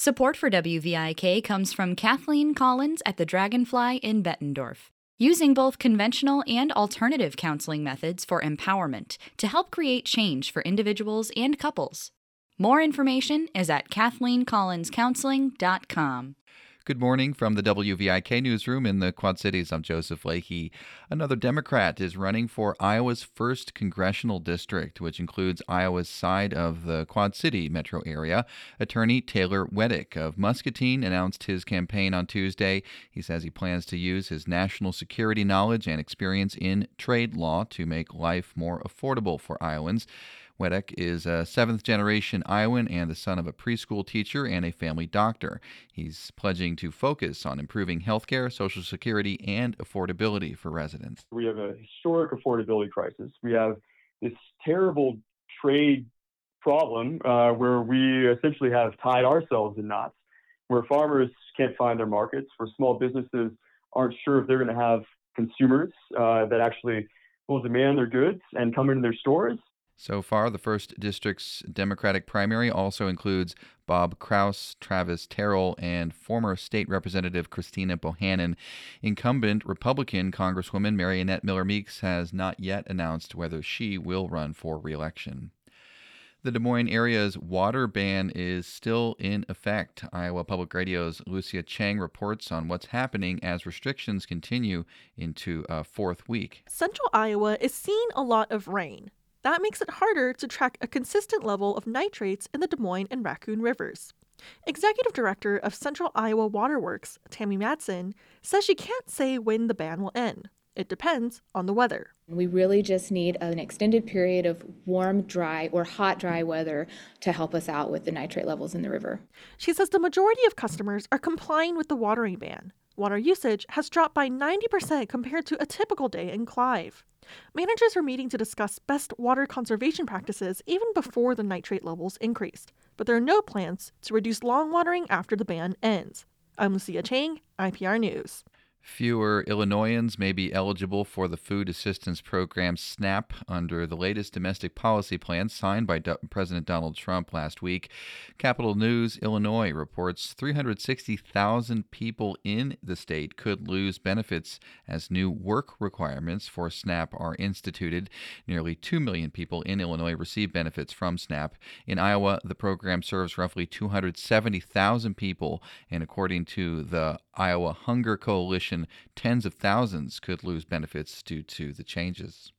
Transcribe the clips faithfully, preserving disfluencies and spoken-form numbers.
Support for W V I K comes from Kathleen Collins at the Dragonfly in Bettendorf, using both conventional and alternative counseling methods for empowerment to help create change for individuals and couples. More information is at kathleen collins counseling dot com. Good morning from the W V I K newsroom in the Quad Cities. I'm Joseph Leahy. Another Democrat is running for Iowa's first congressional district, which includes Iowa's side of the Quad City metro area. Attorney Taylor Weddick of Muscatine announced his campaign on Tuesday. He says he plans to use his national security knowledge and experience in trade law to make life more affordable for Iowans. Weddick is a seventh-generation Iowan and the son of a preschool teacher and a family doctor. He's pledging to focus on improving health care, Social Security, and affordability for residents. We have a historic affordability crisis. We have this terrible trade problem uh, where we essentially have tied ourselves in knots, where farmers can't find their markets, where small businesses aren't sure if they're going to have consumers uh, that actually will demand their goods and come into their stores. So far, the first district's Democratic primary also includes Bob Kraus, Travis Terrell, and former state representative Christina Bohannon. Incumbent Republican Congresswoman Mariannette Miller Meeks has not yet announced whether she will run for re-election. The Des Moines area's water ban is still in effect. Iowa Public Radio's Lucia Chang reports on what's happening as restrictions continue into a fourth week. Central Iowa is seeing a lot of rain. That makes it harder to track a consistent level of nitrates in the Des Moines and Raccoon Rivers. Executive Director of Central Iowa Waterworks, Tammy Matson, says she can't say when the ban will end. It depends on the weather. We really just need an extended period of warm, dry, or hot, dry weather to help us out with the nitrate levels in the river. She says the majority of customers are complying with the watering ban. Water usage has dropped by ninety percent compared to a typical day in Clive. Managers are meeting to discuss best water conservation practices even before the nitrate levels increased, but there are no plans to reduce lawn watering after the ban ends. I'm Lucia Chang, I P R News. Fewer Illinoisans may be eligible for the food assistance program SNAP under the latest domestic policy plan signed by Do- President Donald Trump last week. Capitol News Illinois reports three hundred sixty thousand people in the state could lose benefits as new work requirements for SNAP are instituted. Nearly two million people in Illinois receive benefits from SNAP. In Iowa, the program serves roughly two hundred seventy thousand people, and according to the Iowa Hunger Coalition, tens of thousands could lose benefits due to the changes.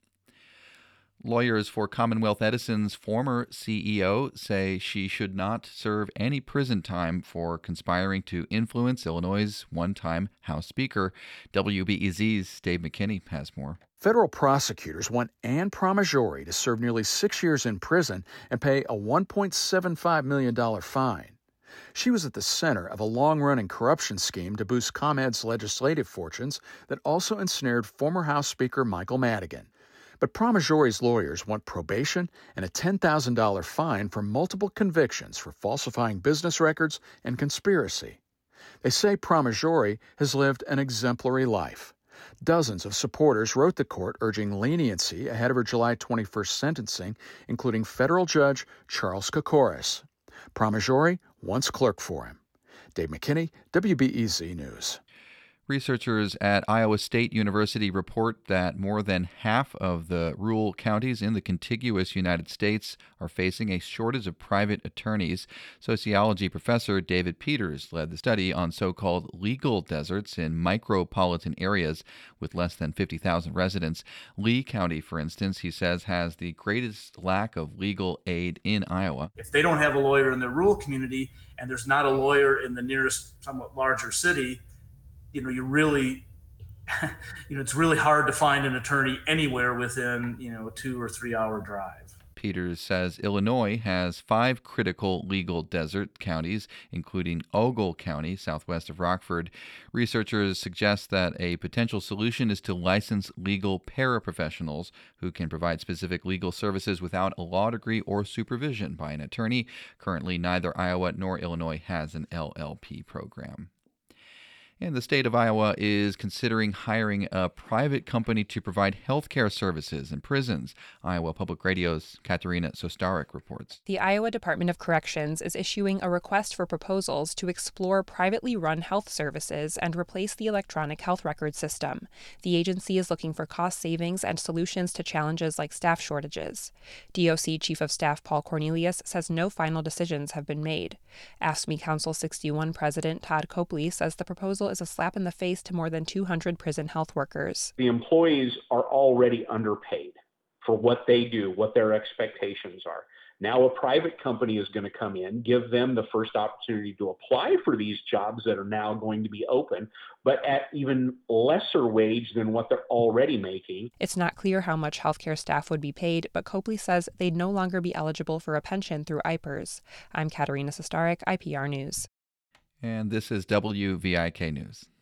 Lawyers for Commonwealth Edison's former C E O say she should not serve any prison time for conspiring to influence Illinois' one-time House Speaker. W B E Z's Dave McKinney has more. Federal prosecutors want Anne Pramaggiore to serve nearly six years in prison and pay a one point seven five million dollars fine. She was at the center of a long-running corruption scheme to boost ComEd's legislative fortunes that also ensnared former House Speaker Michael Madigan. But Pramaggiori's lawyers want probation and a ten thousand dollars fine for multiple convictions for falsifying business records and conspiracy. They say Pramaggiore has lived an exemplary life. Dozens of supporters wrote the court urging leniency ahead of her July twenty-first sentencing, including federal judge Charles Kokoris. Pramaggiore once clerked for him. Dave McKinney, W B E Z News. Researchers at Iowa State University report that more than half of the rural counties in the contiguous United States are facing a shortage of private attorneys. Sociology professor David Peters led the study on so-called legal deserts in micropolitan areas with less than fifty thousand residents. Lee County, for instance, he says, has the greatest lack of legal aid in Iowa. If they don't have a lawyer in their rural community and there's not a lawyer in the nearest somewhat larger city, you know, you really, you know, it's really hard to find an attorney anywhere within, you know, a two or three hour drive. Peters says Illinois has five critical legal desert counties, including Ogle County, southwest of Rockford. Researchers suggest that a potential solution is to license legal paraprofessionals who can provide specific legal services without a law degree or supervision by an attorney. Currently, neither Iowa nor Illinois has an L L P program. And the state of Iowa is considering hiring a private company to provide health care services in prisons. Iowa Public Radio's Katerina Sostarek reports. The Iowa Department of Corrections is issuing a request for proposals to explore privately run health services and replace the electronic health record system. The agency is looking for cost savings and solutions to challenges like staff shortages. D O C Chief of Staff Paul Cornelius says no final decisions have been made. AFSCME Council sixty-one President Todd Copley says the proposal is a slap in the face to more than two hundred prison health workers. The employees are already underpaid for what they do, what their expectations are. Now a private company is going to come in, give them the first opportunity to apply for these jobs that are now going to be open, but at even lesser wage than what they're already making. It's not clear how much healthcare staff would be paid, but Copley says they'd no longer be eligible for a pension through I P E R S. I'm Katerina Sostarek, I P R News. And this is W V I K News.